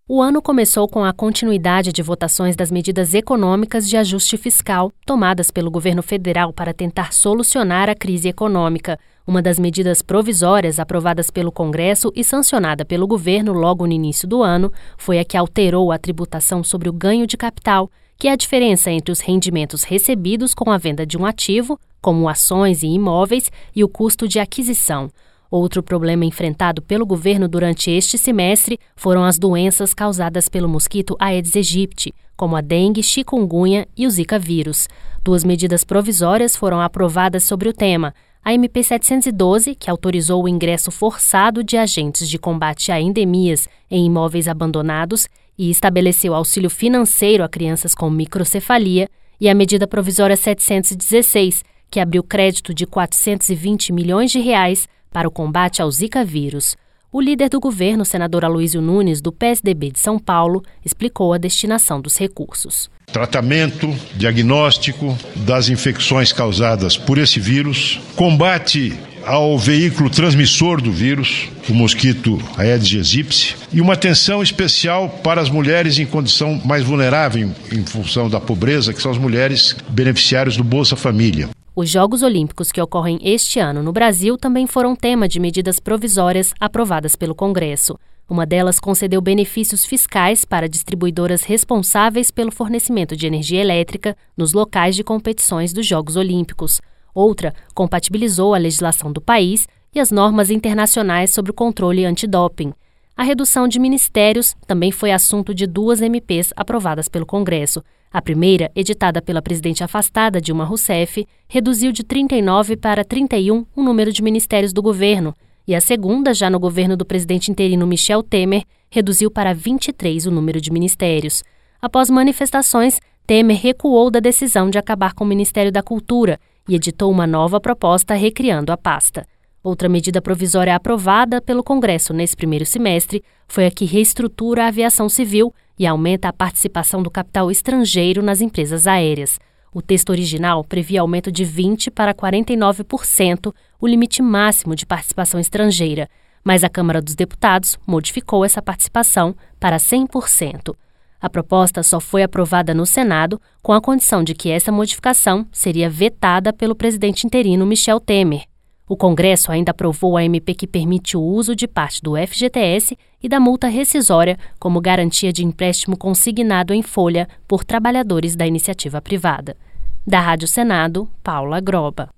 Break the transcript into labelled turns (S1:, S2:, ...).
S1: O ano começou com a continuidade de votações das medidas econômicas de ajuste fiscal tomadas pelo governo federal para tentar solucionar a crise econômica. Uma das medidas provisórias aprovadas pelo Congresso e sancionada pelo governo logo no início do ano foi a que alterou a tributação sobre o ganho de capital, que é a diferença entre os rendimentos recebidos com a venda de um ativo, como ações e imóveis, e o custo de aquisição. Outro problema enfrentado pelo governo durante este semestre foram as doenças causadas pelo mosquito Aedes aegypti, como a dengue, chikungunya e o Zika vírus. 2 medidas provisórias foram aprovadas sobre o tema. A MP 712, que autorizou o ingresso forçado de agentes de combate a endemias em imóveis abandonados e estabeleceu auxílio financeiro a crianças com microcefalia, e a medida provisória 716, que abriu crédito de R$ 420 milhões para o combate ao Zika vírus. O líder do governo, senador Aloysio Nunes, do PSDB de São Paulo, explicou a destinação dos recursos.
S2: Tratamento, diagnóstico das infecções causadas por esse vírus, combate ao veículo transmissor do vírus, o mosquito Aedes aegypti, e uma atenção especial para as mulheres em condição mais vulnerável em função da pobreza, que são as mulheres beneficiárias do Bolsa Família.
S1: Os Jogos Olímpicos que ocorrem este ano no Brasil também foram tema de medidas provisórias aprovadas pelo Congresso. Uma delas concedeu benefícios fiscais para distribuidoras responsáveis pelo fornecimento de energia elétrica nos locais de competições dos Jogos Olímpicos. Outra compatibilizou a legislação do país e as normas internacionais sobre o controle antidoping. A redução de ministérios também foi assunto de 2 MPs aprovadas pelo Congresso. A primeira, editada pela presidente afastada Dilma Rousseff, reduziu de 39 para 31 o número de ministérios do governo, e a segunda, já no governo do presidente interino Michel Temer, reduziu para 23 o número de ministérios. Após manifestações, Temer recuou da decisão de acabar com o Ministério da Cultura e editou uma nova proposta recriando a pasta. Outra medida provisória aprovada pelo Congresso nesse primeiro semestre foi a que reestrutura a aviação civil e aumenta a participação do capital estrangeiro nas empresas aéreas. O texto original previa aumento de 20% para 49%, o limite máximo de participação estrangeira, mas a Câmara dos Deputados modificou essa participação para 100%. A proposta só foi aprovada no Senado com a condição de que essa modificação seria vetada pelo presidente interino Michel Temer. O Congresso ainda aprovou a MP que permite o uso de parte do FGTS e da multa rescisória como garantia de empréstimo consignado em folha por trabalhadores da iniciativa privada. Da Rádio Senado, Paula Groba.